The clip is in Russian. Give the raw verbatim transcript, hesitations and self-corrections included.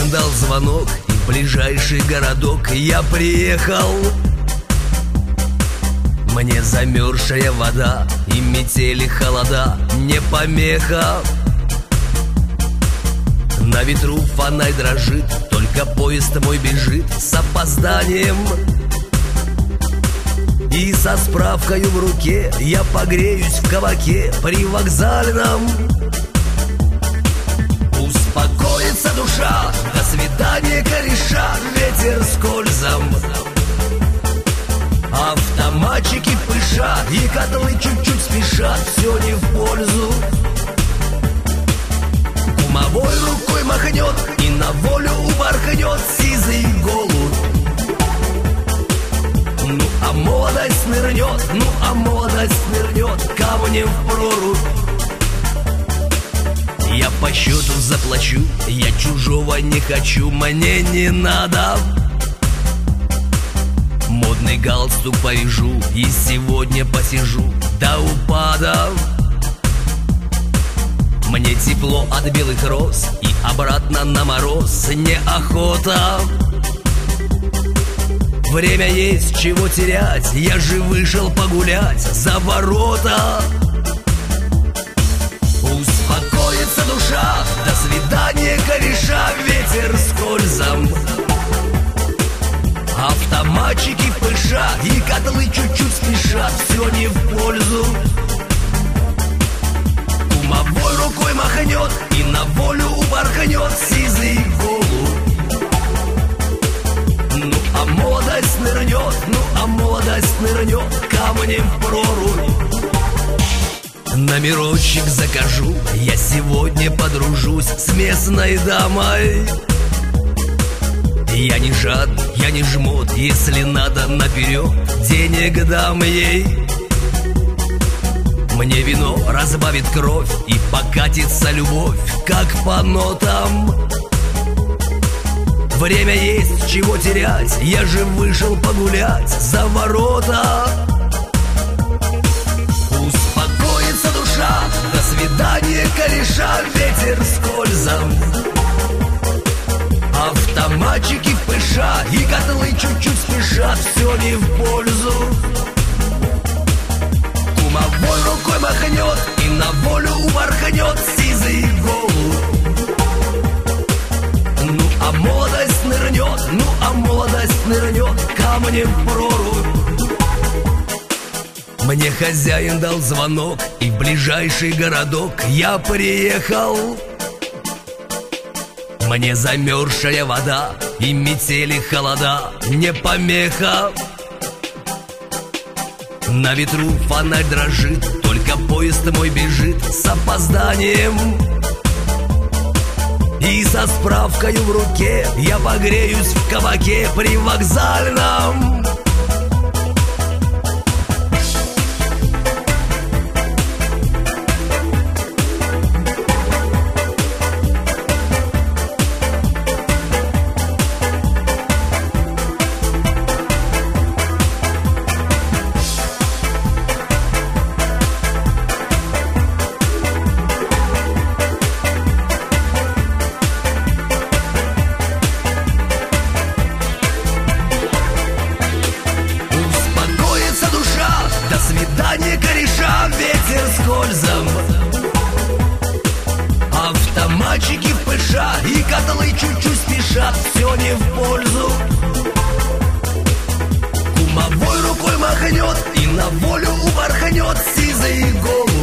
Хозяин дал звонок, и в ближайший городок я приехал. Мне замерзшая вода и метели холода не помеха. На ветру фонарь дрожит, только поезд мой бежит с опозданием. И со справкою в руке я погреюсь в кабаке привокзальном. Успокоится душа, до свидания, кореша, ветер скользом. Автоматчики пышат, и котлы чуть-чуть спешат, все не в пользу. Кумовой рукой махнет, и на волю упорхнет сизый голубь. Ну а молодость нырнет, ну а молодость нырнет камнем в прорубь. Я по счету заплачу, я чужого не хочу, мне не надо. Модный галстук повяжу и сегодня посижу до упада. Мне тепло от белых роз и обратно на мороз неохота. Время есть, чего терять, я же вышел погулять за ворота. Успокоится душа, до свидания, кореша, ветер скользом. Автоматчики пышат, и котлы чуть-чуть спешат, все не в пользу. Кумовой рукой махнет, и на волю упорхнет сизый голубь. Ну а молодость нырнет, ну а молодость нырнет камнем в прорубь. Номерочек закажу, я сегодня подружусь с местной дамой. Я не жадный, я не жмот, если надо наперед, денег дам ей. Мне вино разбавит кровь, и покатится любовь, как по нотам. Время есть, чего терять, я же вышел погулять за ворота. Успокоится душа, до свидания, кореша, ветер скользом. Автоматчики пышат, и котлы чуть-чуть спешат, все не в пользу. Кумовой рукой махнет, и на волю упорхнет сизый голубь. Ну а молодость нырнет, ну а молодость нырнет камнем в прорубь. Мне хозяин дал звонок, и в ближайший городок я приехал. Мне замерзшая вода и метели холода не помеха. На ветру фонарь дрожит, только поезд мой бежит с опозданием. И со справкою в руке я погреюсь в кабаке привокзальном. Кореша, ветер скользом. Автоматчики пышат, и котлы чуть-чуть спешат, все не в пользу. Кумовой рукой махнет, и на волю упорхнет сизый голубь.